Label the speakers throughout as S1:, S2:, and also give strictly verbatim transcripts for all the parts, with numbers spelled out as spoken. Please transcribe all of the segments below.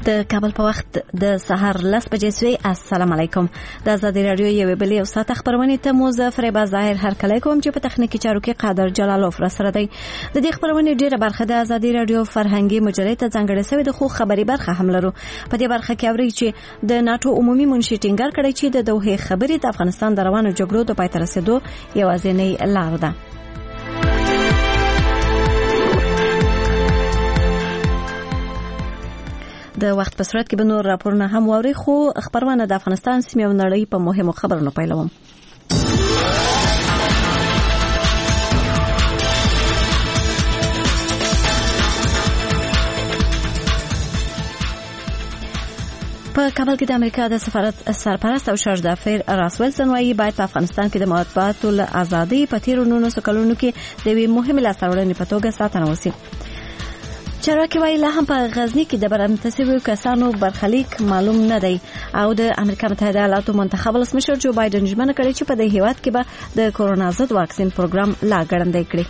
S1: د کابل په وخت د سهار لس بجې سوی. السلام علیکم. د آزادي رادیو یوې بلې او ساعت خبرونه ته مو زه فریبا ظاهر هرکلی کوم چې په تخنیکي چارو کې قادر جلالوف را سره دی. د دې خبرونه ډیره برخه د آزادي رادیو فرهنګي مجلې ته ځانګړې شوې د خو خبري برخه هم لرو. په دې برخه کې اوري چې د ناتو عمومي منشي ټینګار کړی چې د دوحې خبرې د افغانستان د روانو جګړو د پای ته رسیدو یوازینۍ لار ده. د وخت په صورت کې به نور راپورونه هم واوري، خو خبرونه د افغانستان سیمې او نړۍ په مهمو خبرونو پیلوم. په کابل کې د امریکا د سفارت سرپرست او شارج دافیر راس ویلسن وايي باید په افغانستان کې د مطبوعاتو له ازادۍ په تیرو نولسو کلونو کې د یوې مهمې لاسته په توګه ساتنه وشي. چارواکي وايي لا هم په غزني کې د برمته شویو کسانو برخلیک معلوم نه دی او د امریکا متحده ایالاتو منتخب ولسمشر جو بایدن ژمنه کړې چې په دې هیواد کې به د کورونا ضد واکسین پروګرام لا ګړندی کړي.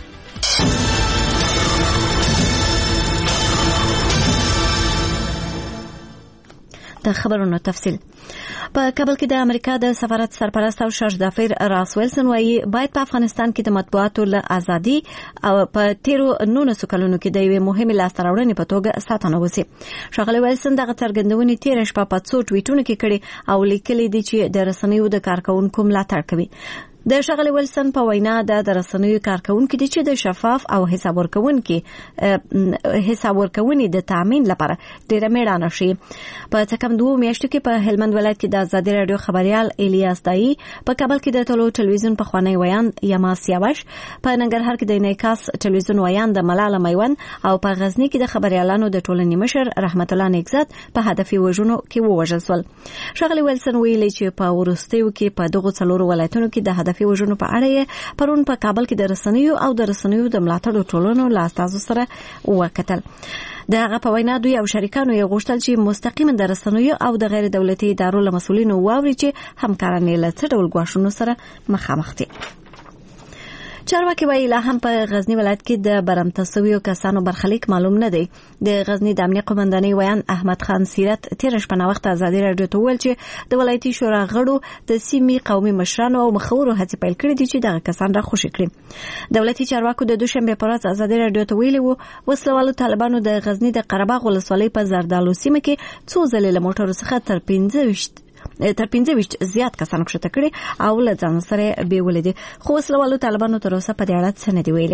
S1: د خبرونو تفصیل. په کابل کې د امریکا د سفارت سرپرست او شارج دافیر راس ویلسن وايي باید په افغانستان کې د مطبوعاتو له ازادي او په تیرو نولسو کلونو کې د یوې مهمې لاسته راوړنې په توګه ساتنه وشي. ښاغلی ویلسن دغه څرګندونې تېره شپه په څو ټویټونو کې کړې او لیکلي دي چې د رسنیو د کارکونکو ملاتړ کوي. د ښاغلي ویلسن په وینا د رسنیو کارکونکو دي چې د شفاف او حساب ورکونکو حساب ورکونې د تامین لپاره ډېر میړانه شي. په تکم دوه میاشتو کې په هلمند ولایت کې د آزادي رادیو خبريال الیاس دای، په کابل کې د ټولو ټلویزیون په خوانی ویان یما سیاوش، په ننګرهار کې د انعکاس ټلویزیون ویان د ملاله میوند او په غزنی کې د خبريالانو د ټولنې مشر رحمت الله نیکزاد په هدفي وژنو کې ووژل شول. ښاغلي ویلسن ویلي چې په ورستیو کې په دغه څلورو ولایتونو کې د د وژنو په اړه پرون په کابل کې د رسنیو او د رسنیو د ملاتړ ټولنو له استازو سره وکتل. د هغه په وینا دوی او شریکانو یې غوښتل چې مستقیما د رسنیو او د غیر دولتي ادارو له مسؤلینو واوري چې همکارانه له څه ډول ګواښونو سره مخامخ دي. چارواکي وايي لا هم په غزنی ولایت کې د برمته شویو کسانو برخلیک معلوم نه دی. د غزنی د امنیت قومندانۍ ویان احمد خان سیرت تیر شپه نو وخت آزادي رادیو ته ویل چې د ولایتي شورا غړو د سیمې قومي مشرانو او مخورو هڅې پیل کړې دي چې دغه کسان را خوشي کړي. دولتي چارواکو د دوشنبه پر ورځ آزادي رادیو ته ویلي وو وسلوالو طالبانو د غزنی د قرهباغ ولسوالۍ په زردالو سیمه کې څو ځلې له موټرو څخه تر پنځه تر پنځه ویشت زیات کسان کښته کړي او له ځان سره بیولې دي، خو وسلوالو طالبانو تر اوسه په دې اړه څه نه دی ویلي.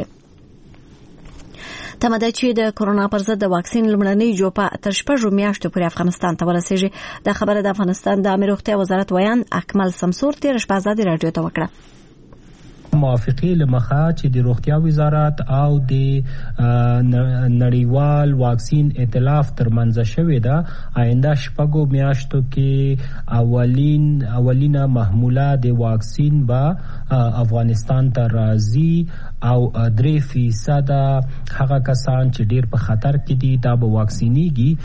S1: تمه ده چې د کورونا پر ضد د واکسین لومړنۍ جوپه تر شپږو میاشتو پورې افغانستان ته ورسیږي. دا خبره د افغانستان د عامه روغتیا وزارت ویان اکمل سمسور تیر شپه آزادي رادیو ته وکړه.
S2: موافقه لمخه چې د روغتیا وزارت او د نړیوال واکسین ائتلاف ترمنځ شوې ده آینده شپږو میاشتو کې اولین اولینه محموله د واکسین به افغانستان ته راځي او درې فیصد هغه کسان چې ډیر په خطر کې دي دا به واکسینیږي.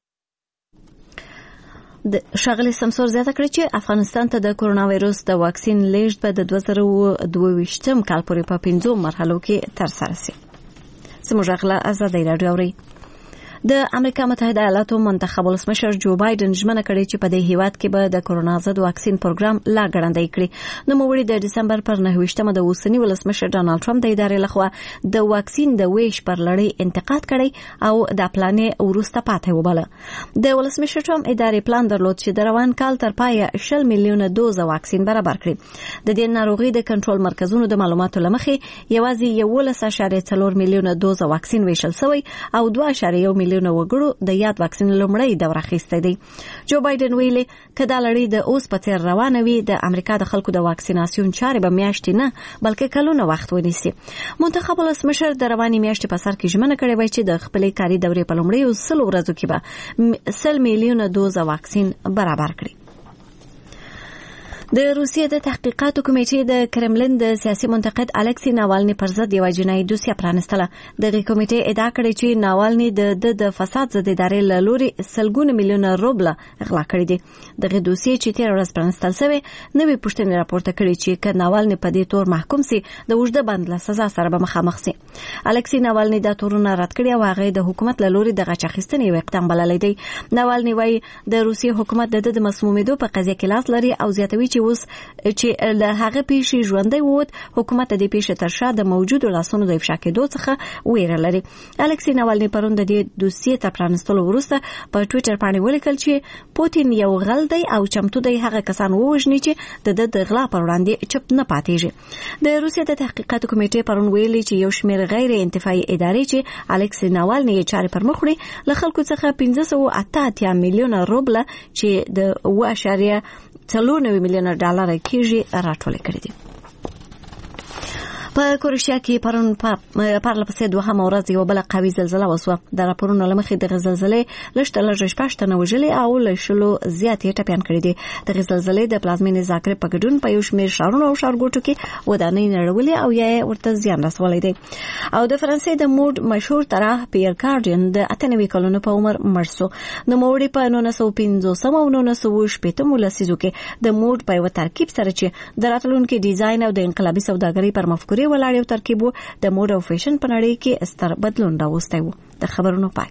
S1: د ښاغلي سمسور زیاته کړې چې افغانستان ته د کورونا وایرس د واکسین لیږد به د دوه زره دوه ویشتم کال پورې په پنځو مرحلو کې ترسره شي. زموږ غلا آزادي رادیو اوري. د امریکا متحده ایالاتو منتخب ولسمشر جو بایدن ژمنه کړې چې په دې هیواد کې به د کورونا ضد واکسین پروګرام لا ګړندی کړي. نو موړي د دسمبر پر نهه ویشتمه د اوسنی ولسمشر ډانلډ ټرمپ د ادارې لخوا د واکسین د ویش پر لړۍ انتقاد کړي او د پلانې ورسته پاتې وباله. د ولسمشر ټرمپ ادارې پلان درلود چې د روان کال تر پایه شل میلیونه دوز واکسین برابر کړي. د دې ناروغي د کنټرول مرکزونو د معلوماتو لمخې یوازې یولس اعشاریه څلور میلیونه دوز واکسین ویشل شوی او دوه اعشاریه یو میلیونه وګړو د یاد واکسین لومړی دوره اخیسته دي. جو بایدن ویلي کدا لړۍ د اوس په تیر روانه وي د امریکا د خلکو د واکسیناسیون چارې به میاشتې نه بلکې کلونه وخت ونیسي. منتخب ولسمشر د رواني میاشتې په سر کې ژمنه کړې وای چې د خپلې کاري دورې په لومړیو سلو ورځو کې به سل میلیونه دوز واکسین برابر کړي. د روسیې د تحقیقاتو کمیټې د کرملین د سیاسي منتقد الکسی ناوالني پر ضد یو جنایي دوسیه پرانستله. دغه کمیټې ادعا کړې چې ناوالني د د فساد ضد ادارې له لوري سلګونه میلیونه روبله غلا کړې دي. دغه دوسیه چې تیر ورځ پرانستل شوی نوې پوښتنې راپورته کړې چې ک ناوالني په دې تور محکوم سي د وجده بند له سزا سره به مخامخ سي. الکسی ناوالني د تورونه رد کړی او هغه د حکومت له لوري د غچخستنې یو اقدام بللی دی. ناوالني وايي د روسیې حکومت د د مسمومیدو په قضیه کې لاس لري او زیاتوي چې اوس چې له هغه پیښې ژوندۍ ووت حکومت د دې پیښې تر شا د موجودو لاسونو د افشا کېدو څخه ویره لري. الکسی ناوالني پرون د دې دوسیې تر پرانستلو وروسته په ټوئیټر باندې ولیکل چې پوتین یو غل دی او چمتو دی هغه کسان ووژني چې د د غلا پر وړاندې چپ نه پاتېږي. د روسیې د تحقیقاتو کمیټې پرون ویلي چې یو شمېر غیر انتفاعي ادارې چې الکسی ناوالني یې چارې پر مخ وړي له خلکو څخه پنځه سوه اته اتیا میلیونه روبله چې د اوه اعشاریه څلور نوي میلیونه ډالر کېږي راټول کړی دي. په کروشیا کې پرون پرله پسې دوهمه ورځ یو بل قوي زلزلہ وسوه. د راپورونو له مخې د زلزلې لږ لږ شپږ تنه وژلي او له شلو زیات یې ټپیان کړي دي. د زلزلې د پلازمینې زاګرب په ګډون په یو شمېر ښارونو او ښارګوټو کې ودانۍ نړولې او یا ورته زیان رسولی دی. او د فرانسې د موډ مشهور طراح پیر کارډین د اته نوي کلونو په عمر مړ شو. نوموړي په نولس سوه پنځوسم او نولس سوه شپېتم لسیزو کې د موډ په یو ترکیب سره چې د راتلونکي ډیزاین او د انقلابي سوداګرۍ پر مفکورې ولاړ یو ترکیب د موډ او فیشن په نړۍ کې ستر بدلون راوستی و. د خبرونو پای.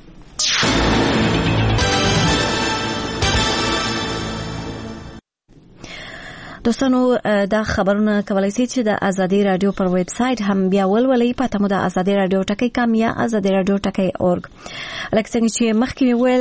S1: دوستانو دا خبرونه کولای شئ چې د ازادي رادیو پر ویب سټ هم بیا ولولئ. پته مو د ازادي رادیو ټکی کام یا ازادي رادیو ټکی اورګ. لکه څنګه چې مخکې ویل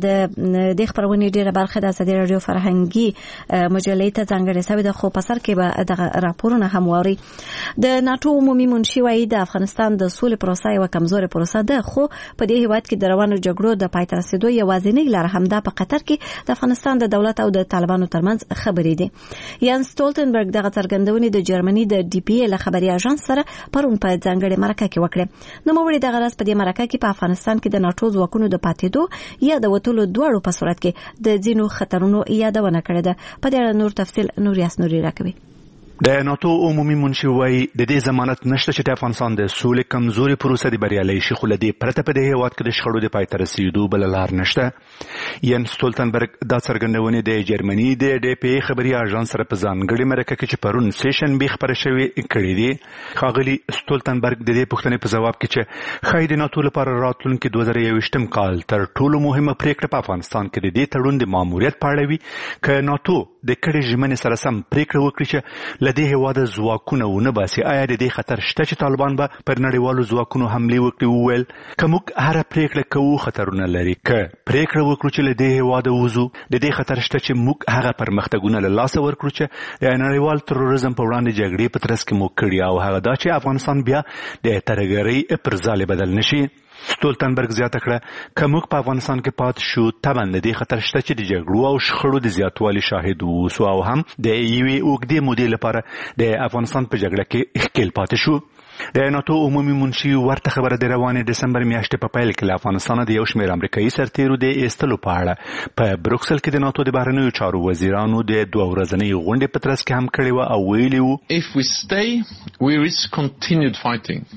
S1: د د خبرونې ډیره برخه د ازادي رادیو فرهنګي مجلې ته ځانګړې شوې ده خو په سر کې به د راپورونه هم ووري. د ناتو عمومي منشي وايي د افغانستان د سولې پروسه یو کمزوري پروسه ده خو په دې هیواد کې د روانو جګړو د پای ته رسیدو یوازینۍ لار همدا په قطر کې د افغانستان د دولت او د طالبانو ترمنځ خبرې دي. یانس سټولټنبرګ دغه څرګندونې د جرمني د ډي پی ای له خبري اژانس سره پرون په ځانګړې مرکه کې وکړه. نوموړي دغه راز په دې مرکه کې په افغانستان کې د ناتو ځواکونو د پاتېدو یا د وټولو دواړو په صورت کې د ځینو خطرونو یادونه کړې ده. په دې اړه نور تفصیل نوریاس نوري راکوي.
S3: د ناتو عمومي منشي وايي د دې ضمانت نشته چې د افغانستان د سولې کمزوري پروسه د بریالي شي خو لدې پرته په دې هیواد کې د شخړو د پای ته رسیدو بل لار نشته. یانس سټولټنبرګ دا څرګندونه د جرمني د ډي پی ای خبري اژانس سره په ځانګړې مرکه کې چې پرون سیشن به خبره شوې کړې دي. خاغلی سټولټنبرګ د دې پوښتنې په جواب کې چې خای د ناتو لپاره راتلونکي دوه زره یوویشتم کال تر ټولو مهمه پریکړه په افغانستان کې د دې تړون د ماموریت په اړه وي ک ناتو د کډې ژمنې سره سم پریکړه وکړي چې لدې هیواد ځواکونه ونه باسي. آیا د دې خطر شته چې طالبان به پر نړیوالو ځواکونو حمله وکړي؟ وویل که موږ هر پریکړه کوو خطرونه لري. که پریکړه وکړو چې لدې هیواد وځو د دې خطر شته چې موږ هغه پرمختګونه له لاسه ورکړو چې د نړیوال تروریزم په وړاندې جګړې په ترڅ کې مو کړی او هغه دا چې افغانستان بیا د ترهګرۍ پر ځاله بدل نشي. سټولټنبرګ زیاته کړه که موږ په افغانستان کې پاتې شو طبعا د دې خطر شته چې د جګړو او شخړو د زیاتوالي شاهد ووسو او هم د یوې اوږدې مودې لپاره د افغانستان په جګړه کې ښکیل پاتې شو. د ناتو عمومي منشي ورته خبره د روانې دسمبر میاشتې په پیل کې له افغانستان د یو شمېر امریکایي سرتیرو د ایستلو په اړه په بروکسل کې د ناتو د بهرنیو چارو وزیرانو د دوه ورځنۍ غونډې په ترڅ کې هم کړې وه او ویلي وو
S4: If we stay, we risk continued fighting.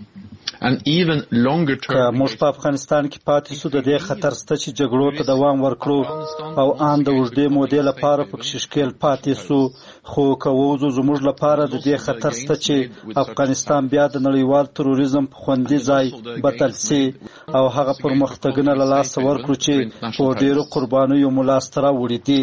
S5: که موږ په افغانستان کې پاتې شو د دې خطر شته چې جګړو ته دوام ورکړو او ان د اوږدې مودې لپاره پکې ښکیل پاتې شو. خو که ووځو زموږ لپاره د دې خطر شته چې افغانستان بیا د نړیوال تروریزم په خوندي ځای بدل شي او هغه پرمختګونه له لاسه ورکړو چې په ډېرو قربانیو مو لاسته راوړي دي.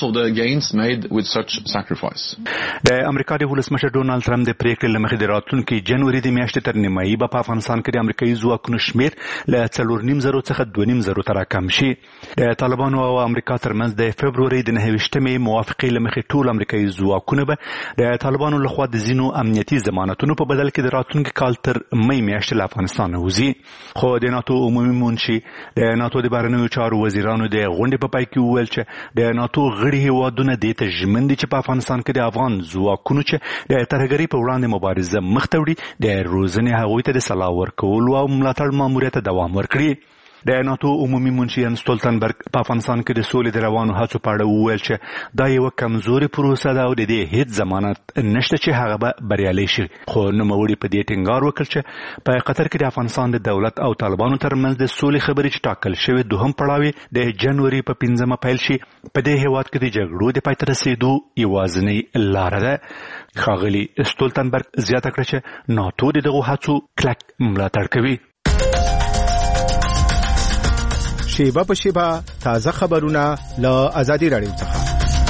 S3: د امریکا د ولسمشر ډونالډ ټرمپ د پریکړې له مخې د راتلونکي جنوري د میاشتې تر نیمایي به په افغانستان کې د امریکایي ځواکونو شمیر له څلور نیم زرو څخه دوه نیم زرو ته راکم شي. د طالبانو او امریکا ترمنځ د فبروري د نهه ویشتمې موافقې له مخې ټول امریکایي ځواکونه به د طالبانو لخوا د ځینو امنیتي ضمانتونو په بدل کې د راتلونکي کال تر مې میاشتې له افغانستان وځي. خو د ناتو عمومي منشي د ناتو د بهرنیو چارو وزیرانو د غونډې په پای کې وویل چې د ناتو غړي هیوادونه دې ته ژمن دي چې په افغانستان کې د افغان ځواکونو چې د ترهګرۍ په وړاندې مبارزه مخ ته وړي د روزنې هغوی ته د سلاح ورکولو او ملاتړ ماموریت ته دوام ورکړي. د ناتو عمومي منشي یانس ستولتنبرګ په افغانستان کې د سولې د روانو هڅو په اړه وویل چې دا یو کمزوري پروسه ده او د دې هیڅ ضمانت نشته چې هغه به بریالي شي. خو نوموړي په دې ټینګار وکړ چې په قطر کې د افغانستان د دولت او طالبانو ترمنځ د سولې خبرې چې ټاکل شوی دوهم پړاو د جنوري په پنځمه پیل شي په دې هیواد کې د جګړو د پای ته رسیدو یوازینۍ لار ده. ښاغلي ستولتنبرګ زیاته کړه چې ناتو دغه هڅو کلک ملاتړ کوي.
S6: شیبه په شیبه تازه خبرونه له آزادي رادیو څخه.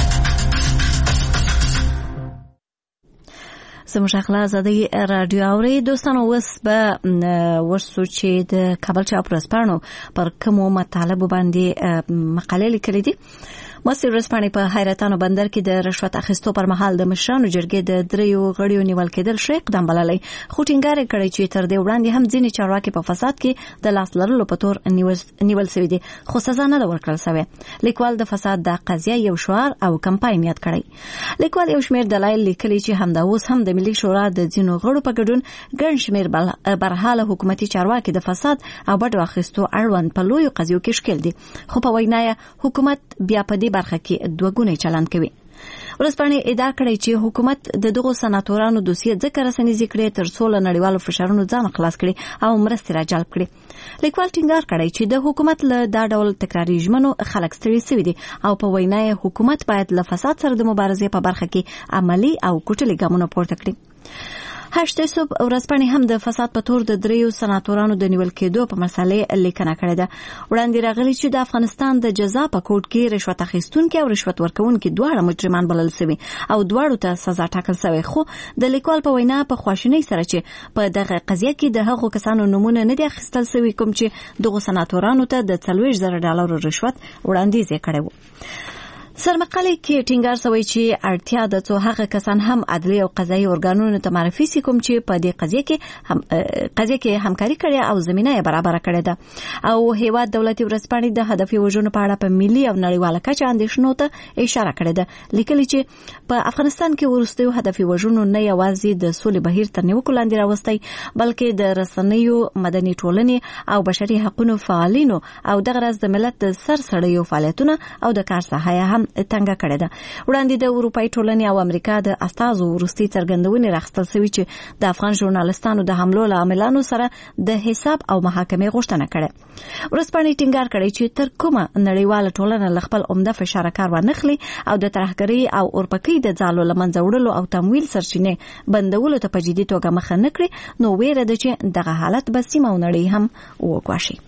S1: زموږ خپل آزادي رادیو اوري دوستانو اوس به ورسو چې د کابل چاپ ورځپاڼو پر کومو مطالبو باندې مقالې لیکلې دي. مصر ورځپاڼې په حیرتانو بندر کې د رشوت اخیستو پر مهال د مشرانو جرګې د دریو غړیو نیول کېدل ښه اقدام بللی، خو ټینګار کړی چې تر دې وړاندې هم ځینې چارواکي په فساد کې د لاس لرلو په تور نیول شوي دي، خو سزا نه ده ورکړل شوې. لیکوال د فساد د قضیه یو شعار او کمپاین یاد کړی. لیکوال یو شمېر دلایل لیکلي چې همدا اوس هم د ملي شورا د ځینو غړو په ګډون ګڼ شمېر برحاله حکومتي چارواکي د فساد او بډو اخیستو اړوند په لویو قضیو کې ښکېل دي، خو په وینا یې حکومت بیا په دې برخه کې دوه ګونی چلند کوي. ورځپاڼې ادعا کړې چې حکومت د دغو سناتورانو دوسیه ځکه رسنیزې کړې تر څو له نړیوالو فشارونو ځان خلاص کړي او مرستې راجلب کړي. لیکوال ټینګار کړی چې د حکومت له دا ډول تکراري ژمنو خلک ستړي شوي دي او په وینا یې حکومت باید له فساد سره د مبارزې په برخه کې عملی او کوټلي ګامونه پورته کړي. هشت صبح ورځپاڼې هم د فساد په تور د دریو سناتورانو د نیول کېدو په مسلې لیکنه کړې ده. وړاندې راغلي چې د افغانستان د جزا په کوټ کې رشوت اخیستونکي او رشوت ورکوونکي دواړه مجرمان بلل شوي او دواړو ته سزا ټاکل شوې، خو د لیکوال په وینا په خواشینۍ سره چې په دغه قضیه کې د هغو کسانو نومونه نه دي اخیستل شوي کوم چې دغو سناتورانو ته د څلوېښت زره ډالرو رشوت وړاندیز یې کړی و. سرمقالې کې ټینګار شوی چې اړتیا ده څو هغه کسان هم عدلي او قضایي ارګانونو ته معرفي سي کوم چې په دې قضیه کې هم قضیه کې همکاري کړې او زمينه یې برابر کړې ده. او هیواد دولتي ورځپاڼې د هدفي وژنو په اړه په ملي او نړیواله کچه اندېښنو ته اشاره کړې ده، لیکلي چې په افغانستان کې وروستیو هدفي وژنو نه یوازې د سولې بهیر تر نیوکو لاندې راوستی بلکې د رسنیو، مدني ټولنې او بشري حقوقو فعالینو او دغه راز د ملت د سرسړیو فعالیتونه او د کار ساحه هم تنګه کړې ده. وړاندې د اروپایي ټولنې او امریکا د استازو وروستي څرګندونې راخستل شوې چې د افغان ژورنالستانو د حملو له عاملانو سره د حساب او محاکمې غوښتنه کړې. ورځپاڼې ټینګار کړی چې تر کومه نړیواله ټولنه له خپل عمده فشار کار وانخلي او د ترهګرۍ او اورپکۍ د ځالو له منځه وړلو او تمویل سرچینې بندولو ته په جدي توګه مخه نه کړي، نو ویره ده چې دغه حالت به سیمه او نړۍ هم وګواښي.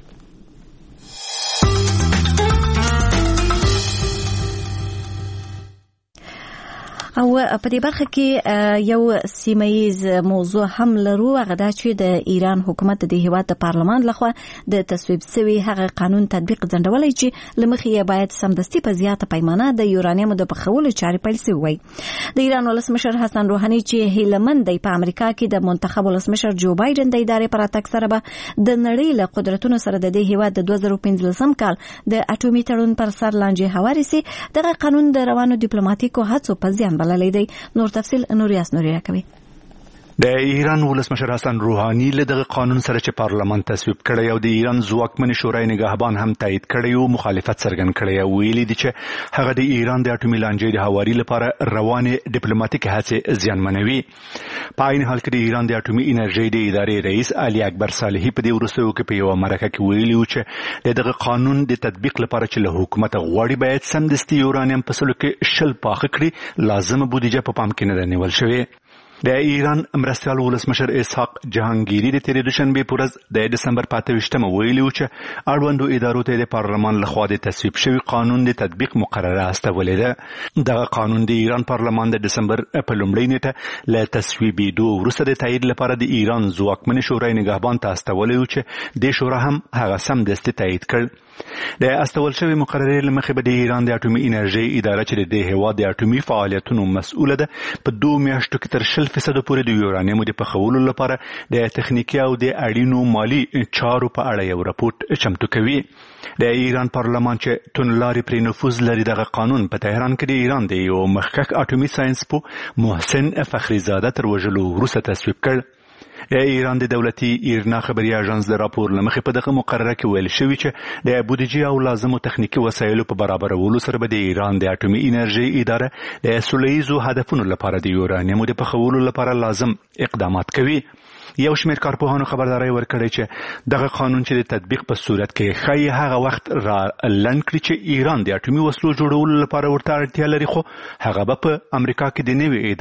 S1: او په دې برخه کې یو سیمایز موضوع هم لرو، هغه دا چې د ایران حکومت د هیواد د پارلمان لخوا د تصویب شوی هغه قانون تطبیق ځنډولای چې لمخې یې باید سمدستي په زیاته پیمانه د یورانیم د پخولو چارې پیل شوی وي. د ایران ولسمشر حسن روحاني چې هیلمن دی په امریکا کې د منتخب ولسمشر جو بایدن د ادارې پر اتک سره به د نړۍ له قدرتونو سره د دې هیواد د دوه زره پنځلسم کال د اټومي تړون پر سر لانجې هواري سي. دغه قانون د روانو ډیپلوماټیکو هڅو په زیان بللی دی. نور تفصیل نوریاس نوري راکوي.
S3: د ایران ولسمشر حسن روحاني له دغه قانون سره چې پارلمان تصویب کړی او د ایران ځواکمن شورای نگهبان هم تایید کړی او مخالفت څرګند کړی او ویلي دي چې هغه د ایران د اټومي لانجې د هواري لپاره روانې ډیپلوماټیک هڅې زیانمنوي. په عین حال کې د ایران د اټومي انرژي د ادارې رئیس علي اکبر صالحي په دې وروستیو کې په یو مرکه کې ویلي و چې دغه قانون د تطبیق لپاره چې له حکومت غواړي باید سمدستي یورانیم په سلو کې شل پاخه کړي، لازمه بودیجه په پام کې نه نیول شوې. د ایران مرستیال ولسمشر اسحاق جهانگیری د تیرې دوشنبه په ورځ د دسمبر په اته ویشتمه ویلي و چې اړوندو ادارو ته د پارلمان لخوا د تصویب شوی قانون د تطبیق مقرره استولې ده. دغه قانون د ایران پارلمان د دسمبر په لومړۍ نیټه له تصویبېدو وروسته د تایید لپاره د ایران ځواکمن شورای نگهبان ته استولې و چې د شورا هم هغه سمدستي تایید کړ. د استول شوی مقرره لمخې به د ایران د اټومي انرژي اداره چې د هیواد د اټومي فعالیتونو مسؤله ده په دوه میاشتو کې تر شل فیصد پورې د یورانیم د پخولو لپاره د تخنیکی او د اړینو مالی چارو په اړه یو راپورټ چمتو کوي. د ایران پارلمان چې تونلاري پر نفوذ لري دغه قانون په تهران کې د ایران د یو مخکښ اټومي ساينس په محسن فخریزاده تر وژلو وروسته تصویب کړ. ایران د دولتي ایرنا خبري اژانس د راپور لمخې په دغه مقرره کې ویل شوی چې د بودیجې او لازمو تخنیکی وسایلو په برابرولو سره به د ایران د اټومي انرژي اداره د سولهییزو هدفونو لپاره د یورانیمو د پخولو لپاره لازم اقدامات کوي. یو شمېر کارپوهانو خبرداري ورکړې چې دغه قانون چې د تطبیق په صورت کې خای هغه وخت را لنډ کړي چې ایران د اټومي وسلو جوړولو لپاره ورته اړتیا لري، خو هغه به په امریکا کې د نوي